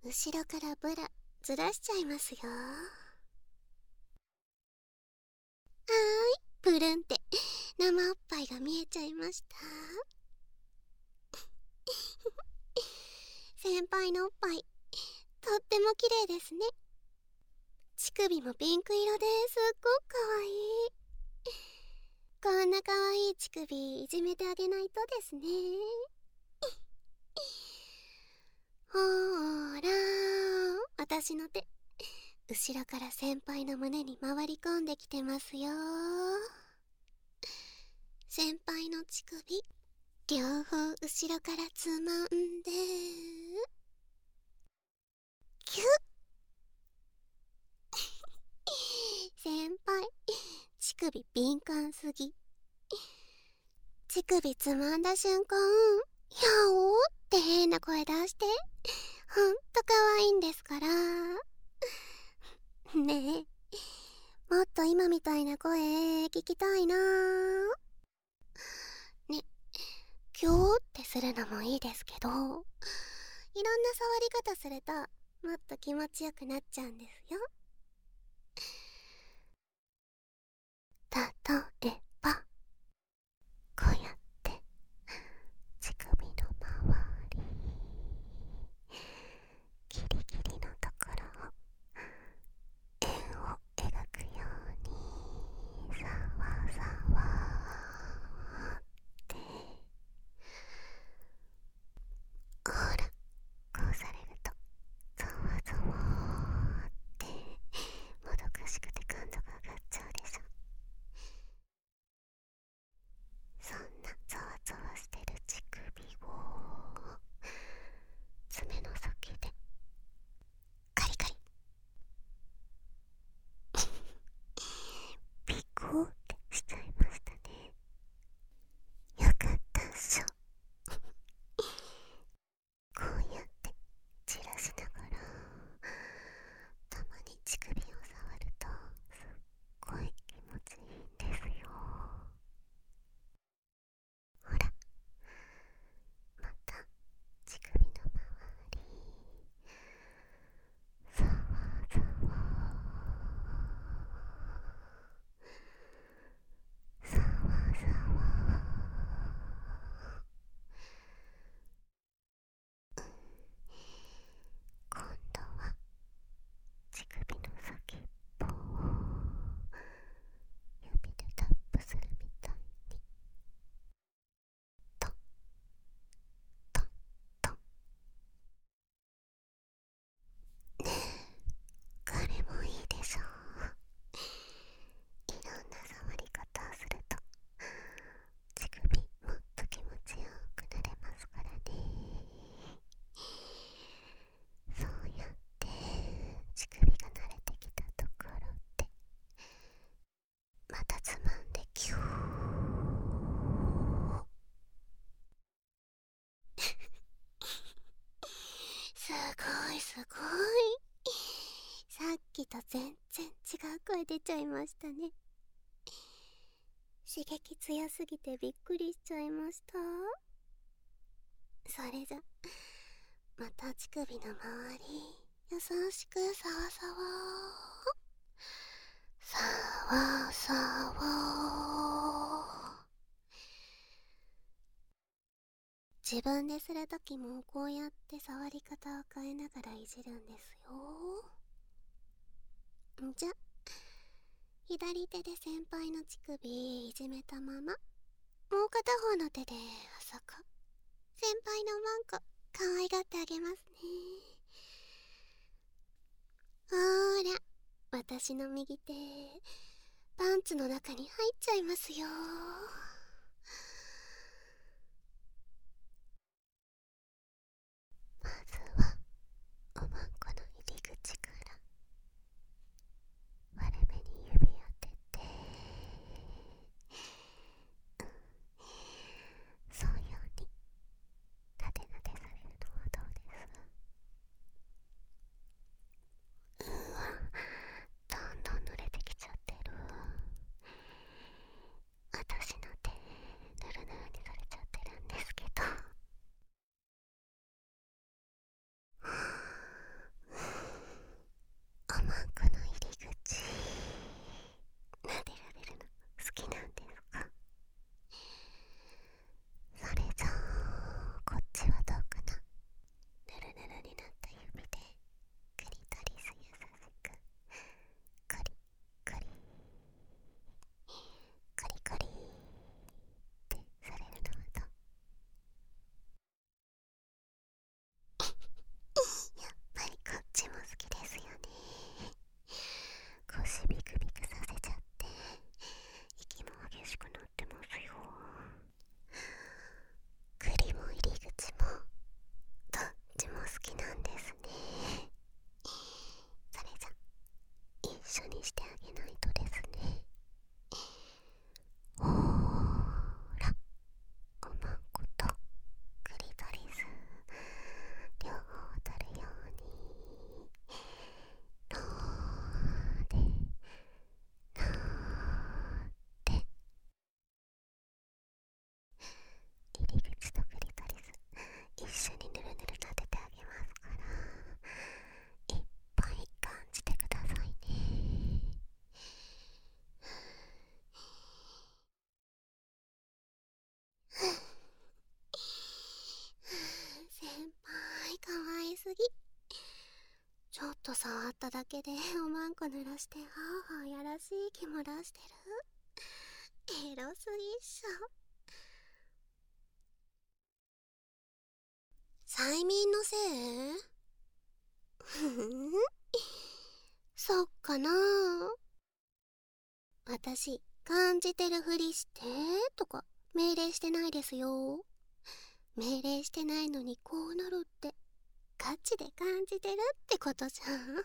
後ろからブラずらしちゃいますよ。プルンって生おっぱいが見えちゃいました。先輩のおっぱいとっても綺麗ですね。乳首もピンク色ですっごくかわいい。こんなかわいい乳首いじめてあげないとですね。ほーらー、私の手後ろから先輩の胸に回り込んできてますよ。先輩の乳首両方後ろからつまんでキュッ。先輩乳首敏感すぎ。乳首つまんだ瞬間やおーって変な声出してほんとかわいいんですから。ねえ、もっと今みたいな声聞きたいなー。ね、キューってするのもいいですけど、いろんな触り方するともっと気持ちよくなっちゃうんですよ。例えばこうやって乳首の周りギリギリのところを円を描くようにさわさわってほら、こうされるとざわざわってもどかしくて感度が上がっちゃうでしょ。そんなざわざわしてる乳首を爪の先でカリカリピコーってしちゃいましたね。よかったっしょ。こうやって散らしながらたまに乳首を触るとすっごい気持ちいいんですよ。ほら、また乳首の周りざわざわざわざわ。今度は乳首の先っぽを指でタップするみたいにトントントン。ねえ、これもいいでしょう。いろんな触り方をすると乳首もっと気持ちよくなれますからね。そうやって乳首が慣れてきたところでまたつまんでキュー。すごいすごい。さっきと全然違う声出ちゃいましたね。刺激強すぎてびっくりしちゃいました。それじゃまた乳首の周り優しくさわさわさわさわ。自分でするときもこうやって触り方を変えながらいじるんですよ。じゃ、左手で先輩の乳首いじめたままもう片方の手であそこ先輩のワンコ可愛がってあげますね。ほーら、私の右手パンツの中に入っちゃいますよ。まずはおまんこの入り口から割れ目に指当てて、そうようになでなでされるのはどうです？うわ、どんどん濡れてきちゃってる。私の手と触っただけでおまんこ濡らしてはあはあやらしい気も出してる。エロすぎっしょ。催眠のせい？ふふん、そっかな。私感じてるふりしてとか命令してないですよ。命令してないのにこうなるってガチで感じてるってことじゃん。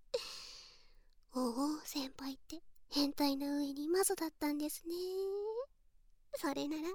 おお、先輩って変態な上にマゾだったんですね。それなら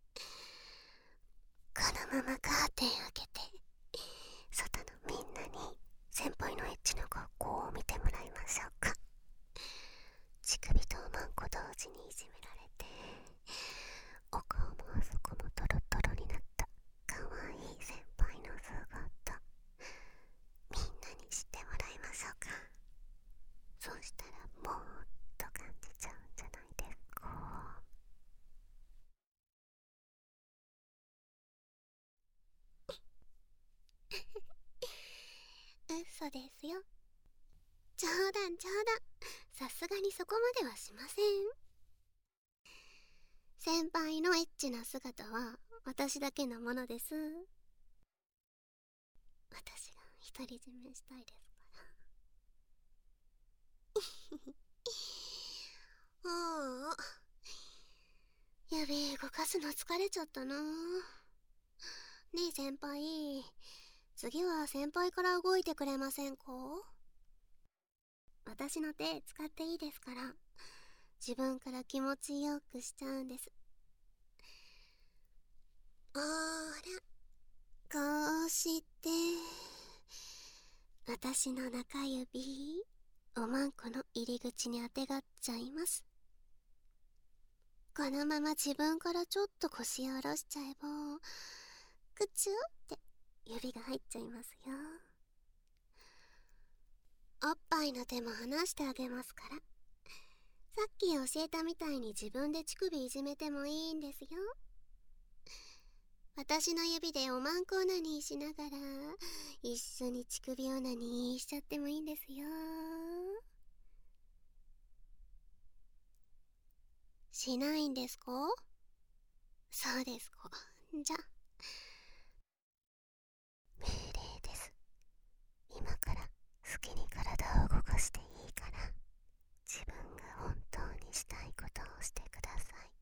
このままカーテン開けて外のみんなに先輩のエッチな格好を見てもらいましょうか。乳首とおまんこ同時にいじめられて、お顔もあそこもトロトロになったかわいい先輩の姿、みんなに知ってもらいましょうか。そうしたらもっと感じちゃうんじゃないですか。嘘ですよ。冗談冗談。さすがにそこまではしません。先輩のエッチな姿は私だけのものです。私が独り占めしたいですから。ああ、指動かすの疲れちゃったな。ねえ先輩、次は先輩から動いてくれませんか？私の手使っていいですから、自分から気持ちよくしちゃうんです。あら、こうして私の中指おまんこの入り口にあてがっちゃいます。このまま自分からちょっと腰を下ろしちゃえばくちゅって指が入っちゃいますよ。おっぱいの手も離してあげますから、さっき教えたみたいに自分で乳首いじめてもいいんですよ。私の指でおまんこオナニーしながら一緒に乳首オナニーしちゃってもいいんですよ。しないんですか？そうですか。じゃ命令です。今から好きに体を動かしていいから、自分が本当にしたいことをしてください。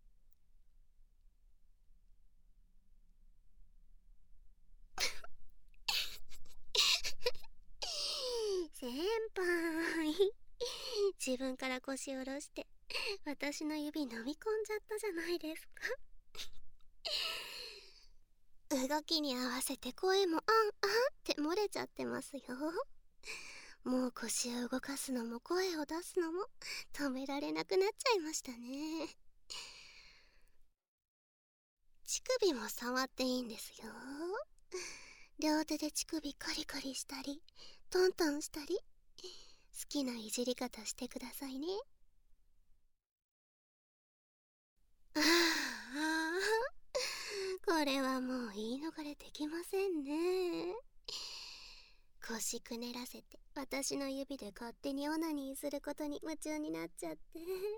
先輩、自分から腰を下ろして私の指飲み込んじゃったじゃないですか。動きに合わせて声もあんあんって漏れちゃってますよ。もう腰を動かすのも声を出すのも止められなくなっちゃいましたね。乳首も触っていいんですよ。両手で乳首カリカリしたりトントンしたり、好きないじり方してくださいね。ああ、これはもう言い逃れできませんね。腰くねらせて私の指で勝手にオナニーすることに夢中になっちゃって、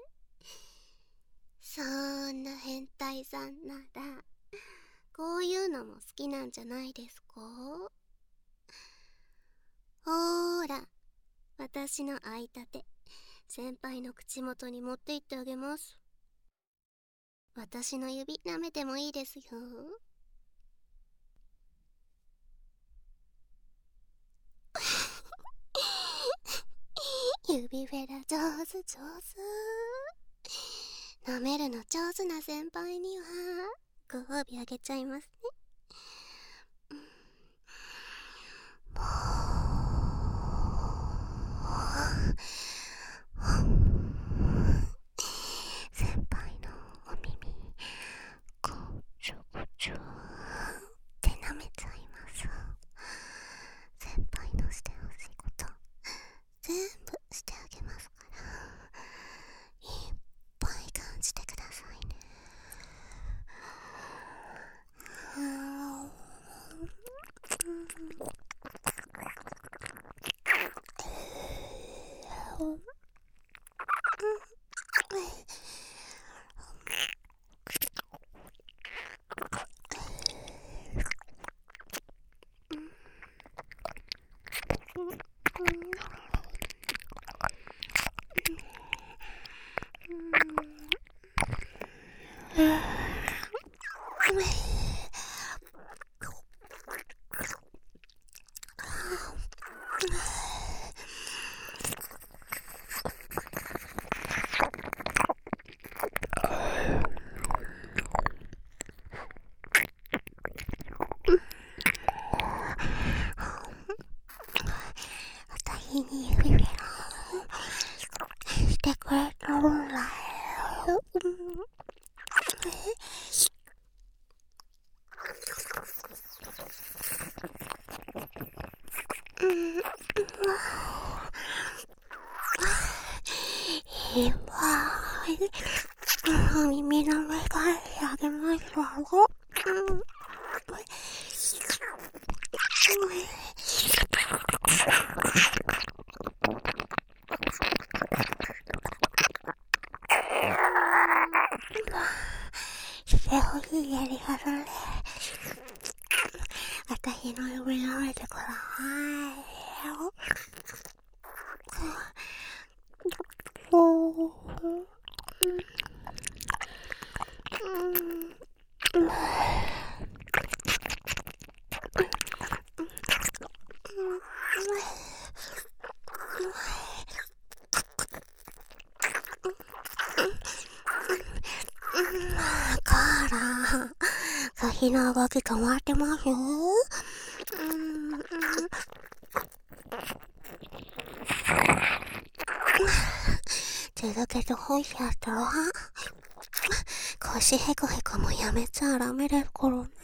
そんな変態さんならこういうのも好きなんじゃないですか？ほーら、私の空いた手先輩の口元に持って行ってあげます。私の指舐めてもいいですよ。指フェラ上手上手。舐めるの上手な先輩にはご褒美あげちゃいますね。先輩のお耳こちょこちょって舐めちゃいます。先輩のしてほしいこと全部してあげますから、いっぱい感じてくださいね。 私に指輪してくれたんだよ。いっぱい耳の上返してあげますわよ。してほしいやり方で私の指舐めてくださいよ。カーラ、先の動き止まってますよ。続けてほしかったわ。腰ヘコヘコもやめちゃダメですからね。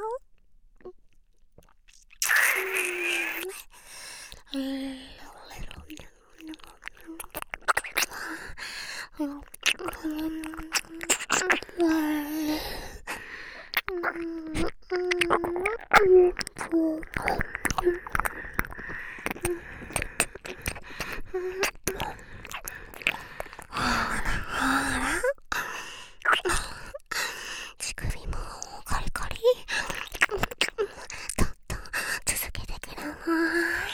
乳首もカリカリ。どんどん続けてください。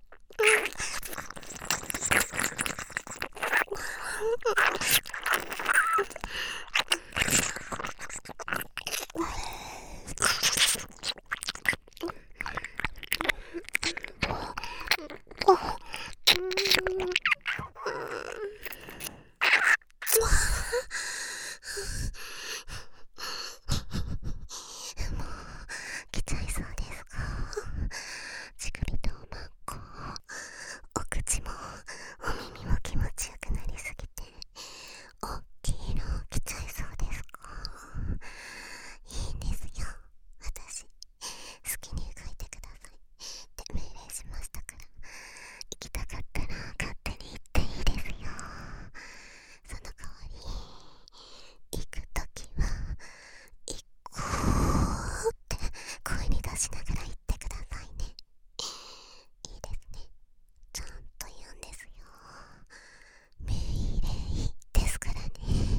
来ちゃいそうですか？乳首とおまんこ、お口もお耳も気持ちよくなりすぎておっきいの来ちゃいそうですか？いいんですよ、私好きに動いてくださいって命令しましたから、行きたかったら勝手に行っていいですよ。その代わり行くときは行こうって声に出しながら言ってくださいね。いいですね、ちゃんと言うんですよ。命令ですからね。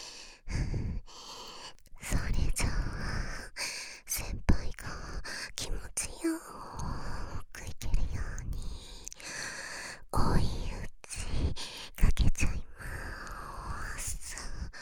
それじゃあ先輩が気持ちよくいけるように追い打ちかけちゃいます。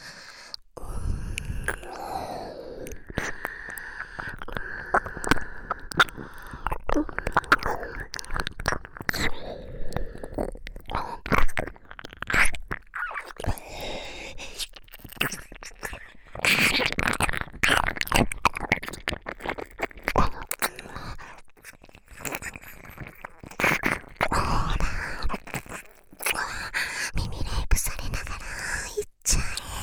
耳レイプされながらいっちゃ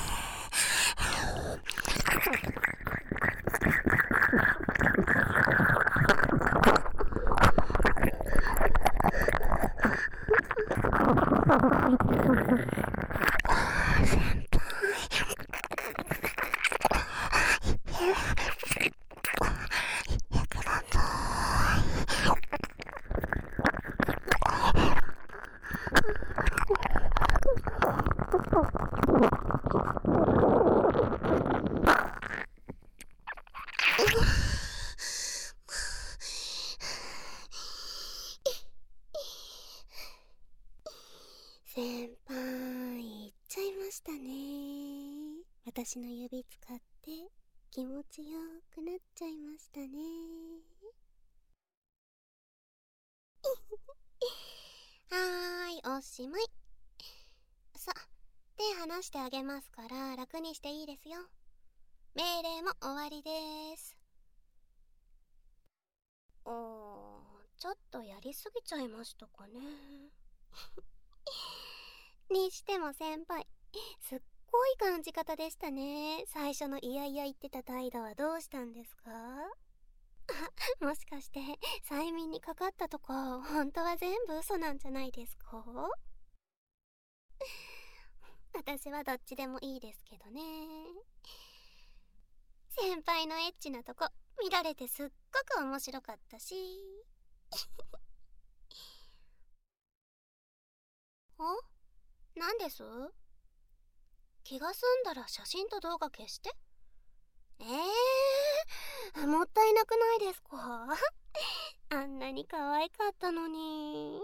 先輩言っちゃいましたね。私の指使って気持ちよくなっちゃいましたね。はーい、おしまい。さ、手離してあげますから楽にしていいですよ。命令も終わりです。 ちょっとやりすぎちゃいましたかね。にしても先輩、すっごい感じ方でしたね。最初のいやいや言ってた態度はどうしたんですか？もしかして催眠にかかったとか本当は全部嘘なんじゃないですか？私はどっちでもいいですけどね。先輩のエッチなとこ見られてすっごく面白かったし。お、なんです？気が済んだら写真と動画消して。もったいなくないですか？あんなに可愛かったのに。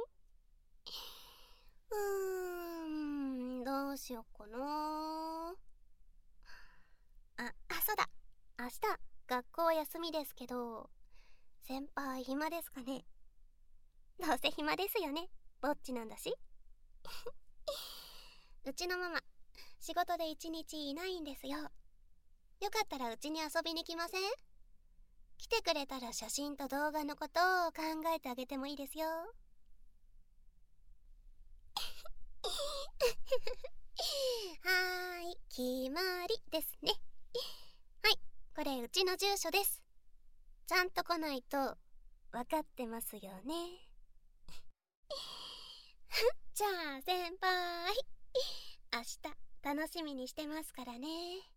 どうしよっかな。そうだ。明日、学校休みですけど、先輩暇ですかね？どうせ暇ですよね。ぼっちなんだし。うちのママ、仕事で一日いないんですよ。よかったらうちに遊びに来ません？来てくれたら写真と動画のことを考えてあげてもいいですよ。はーい、決まりですね。はい、これうちの住所です。ちゃんと来ないと分かってますよね。じゃあ先輩、明日楽しみにしてますからね。